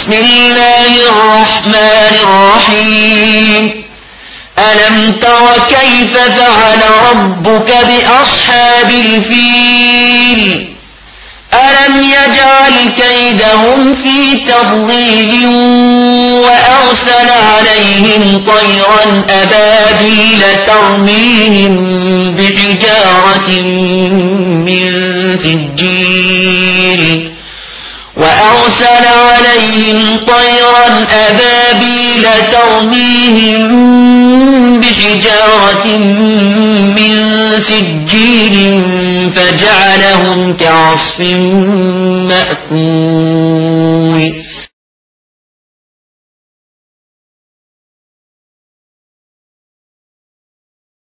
بسم الله الرحمن الرحيم ألم تر كيف فعل ربك بأصحاب الفيل ألم يجعل كيدهم في تضليل وأرسل عليهم طيرا أبابيل ترميهم بحجارة من سجيل فجعلهم كعصف مأكول